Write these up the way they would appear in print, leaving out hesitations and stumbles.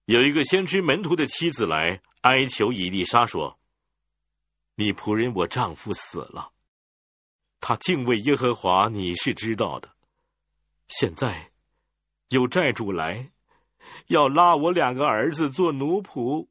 有一个先知门徒的妻子来哀求以利沙说：你仆人我丈夫死了，他敬畏耶和华，你是知道的。现在有债主来，要拉我2个儿子做奴仆。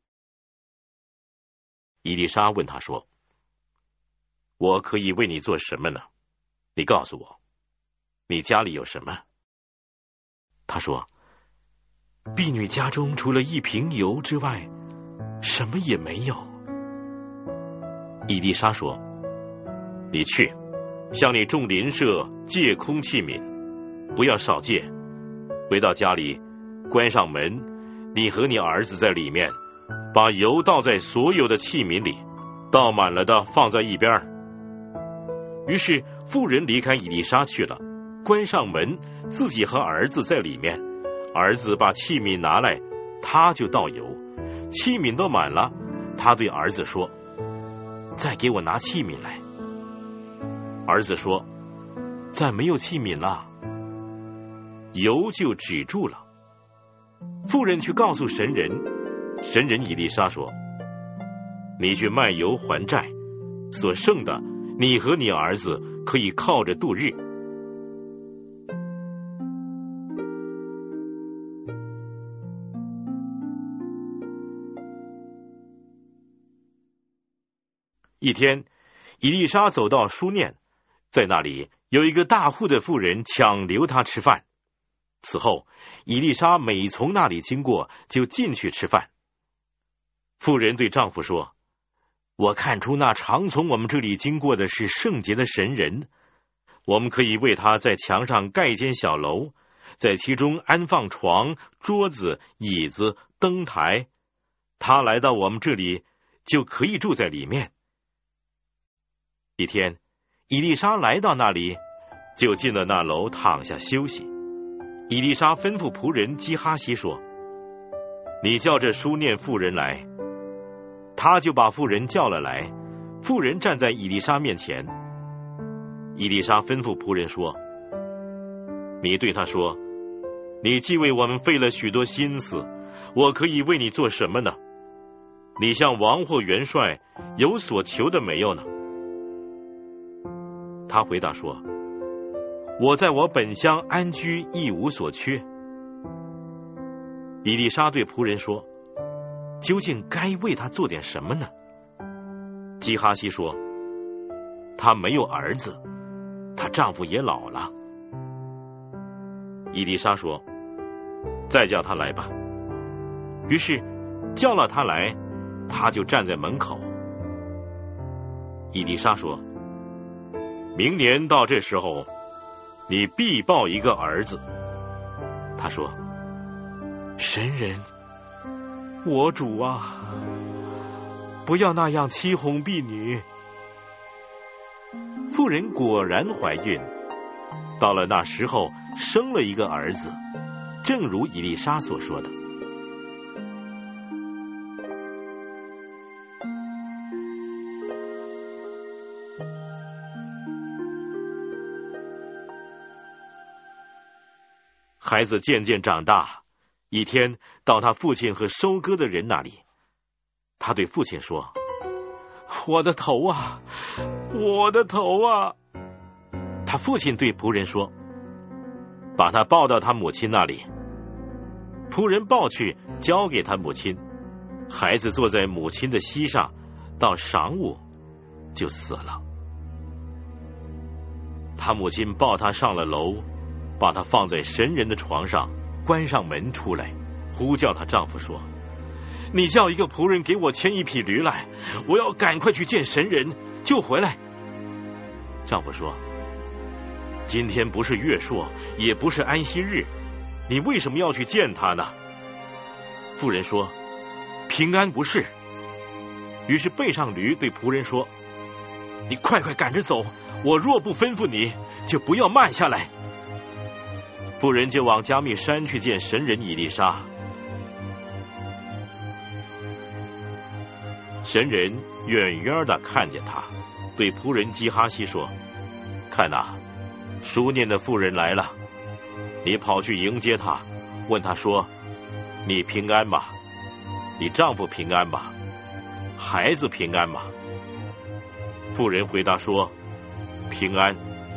以利沙问他说：我可以为你做什么呢？你告诉我，你家里有什么？他说：婢女家中除了1瓶油之外，什么也没有。以利沙说：你去，向你众邻舍借空器皿，不要少借。回到家里，关上门，你和你儿子在里面，把油倒在所有的器皿里，倒满了的放在一边。于是妇人离开以利沙去了，关上门，自己和儿子在里面。儿子把器皿拿来，他就倒油，器皿都满了。他对儿子说：再给我拿器皿来。儿子说：再没有器皿了。油就止住了。妇人去告诉神人，神人以利沙说：你去卖油还债，所剩的你和你儿子可以靠着度日。一天，以利沙走到书念，在那里有一个大户的妇人强留他吃饭。此后，以利沙每从那里经过，就进去吃饭。妇人对丈夫说：我看出那常从我们这里经过的是圣洁的神人，我们可以为他在墙上盖间小楼，在其中安放床、桌子、椅子、灯台，他来到我们这里，就可以住在里面。一天，以利沙来到那里，就进了那楼，躺下休息。以利沙吩咐仆人基哈西说：你叫这书念妇人来。他就把妇人叫了来，妇人站在以利沙面前。以利沙吩咐仆人说：你对他说，你既为我们费了许多心思，我可以为你做什么呢？你向王或元帅有所求的没有呢？他回答说：我在我本乡安居，一无所缺。以利沙对仆人说：究竟该为他做点什么呢？基哈西说：他没有儿子，她丈夫也老了。以利沙说：再叫他来吧。于是叫了他来，他就站在门口。以利沙说：明年到这时候，你必抱一个儿子。他说：神人，我主啊，不要那样欺哄婢女。妇人果然怀孕，到了那时候生了一个儿子，正如以利沙所说的。孩子渐渐长大，一天到他父亲和收割的人那里，他对父亲说：我的头啊，我的头啊！他父亲对仆人说：把他抱到他母亲那里。仆人抱去，交给他母亲。孩子坐在母亲的膝上，到晌午就死了。他母亲抱他上了楼，把他放在神人的床上，关上门出来，呼叫她丈夫说：你叫一个仆人给我牵1匹驴来，我要赶快去见神人，就回来。丈夫说：今天不是月朔，也不是安息日，你为什么要去见他呢？妇人说：平安不是。于是背上驴，对仆人说：你快快赶着走，我若不吩咐你，就不要慢下来。妇人就往加密山去见神人以利沙。神人远远的看见他，对仆人基哈西说：看哪，书念的妇人来了，你跑去迎接他，问他说：你平安吗？ 你丈夫平安吧？孩子平安吗？”妇人回答说：“平安。”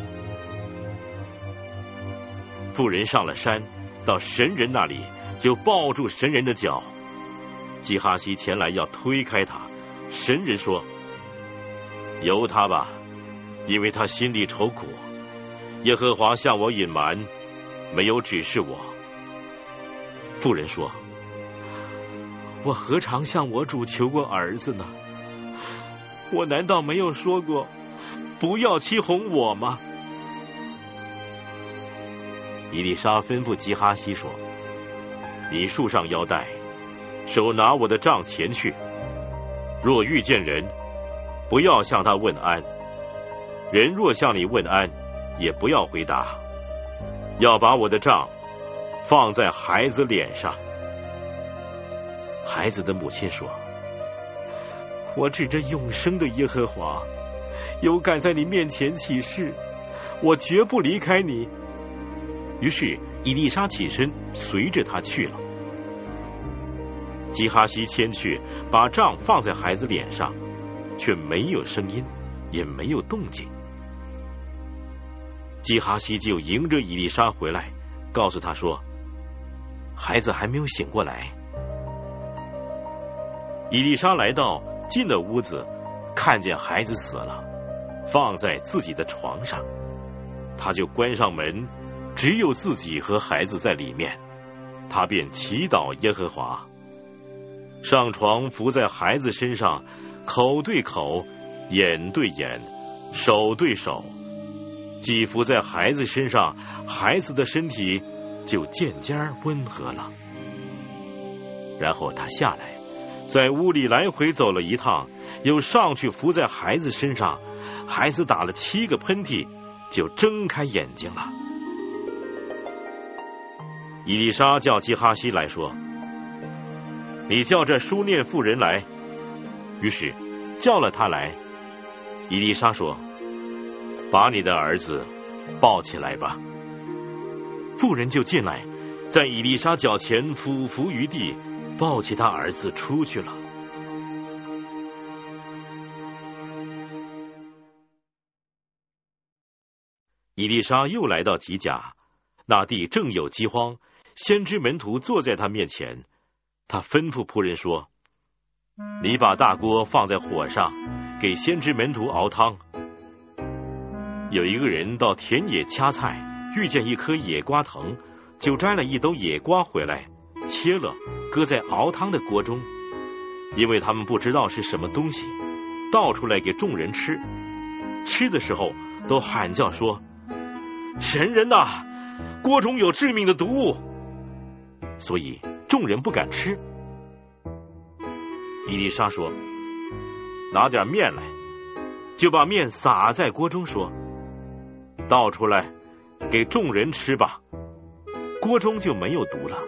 妇人上了山，到神人那里，就抱住神人的脚。基哈西前来要推开他，神人说：“由他吧，因为他心里愁苦。耶和华向我隐瞒，没有指示我。”妇人说：“我何尝向我主求过儿子呢？我难道没有说过不要欺哄我吗？”以利沙吩咐基哈西说：“你束上腰带，手拿我的杖前去。若遇见人，不要向他问安；人若向你问安，也不要回答。要把我的杖放在孩子脸上。”孩子的母亲说：“我指着永生的耶和华，有敢在你面前起誓，我绝不离开你。”于是以利沙起身，随着他去了。基哈西牵去，把杖放在孩子脸上，却没有声音，也没有动静。基哈西就迎着以利沙回来，告诉他说：“孩子还没有醒过来。”以利沙来到，进了屋子，看见孩子死了，放在自己的床上，他就关上门，只有自己和孩子在里面，他便祈祷耶和华。上床伏在孩子身上，口对口，眼对眼，手对手，既伏在孩子身上，孩子的身体就渐渐温和了。然后他下来，在屋里来回走了一趟，又上去伏在孩子身上，孩子打了7个喷嚏，就睁开眼睛了。以利沙叫基哈西来说：“你叫这书念妇人来。”于是叫了他来。以利沙说：“把你的儿子抱起来吧。”妇人就进来，在以利沙脚前俯伏于地，抱起他儿子出去了。以利沙又来到吉甲，那地正有饥荒，先知门徒坐在他面前。他吩咐仆人说：“你把大锅放在火上，给先知门徒熬汤。”有一个人到田野掐菜，遇见一棵野瓜藤，就摘了一兜野瓜回来，切了，搁在熬汤的锅中。因为他们不知道是什么东西，倒出来给众人吃。吃的时候都喊叫说：“神人呐，锅中有致命的毒物！”所以众人不敢吃。以利沙说：“拿点面来。”就把面撒在锅中，说：“倒出来给众人吃吧。”锅中就没有毒了。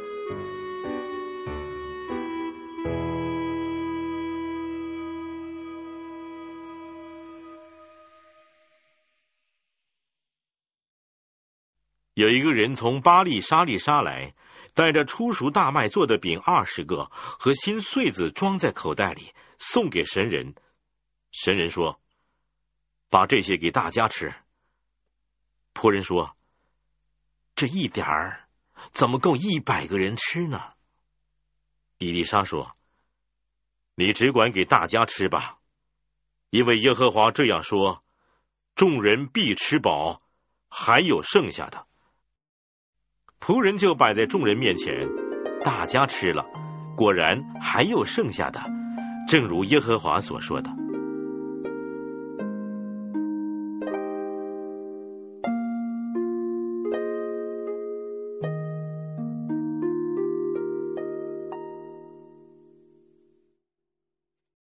有一个人从巴利沙利沙来，带着初熟大麦做的饼20个和新穗子装在口袋里，送给神人。神人说：“把这些给大家吃。”仆人说：“这一点儿怎么够100个人吃呢？”以利沙说：“你只管给大家吃吧，因为耶和华这样说：众人必吃饱，还有剩下的。”仆人就摆在众人面前，大家吃了，果然还有剩下的，正如耶和华所说的。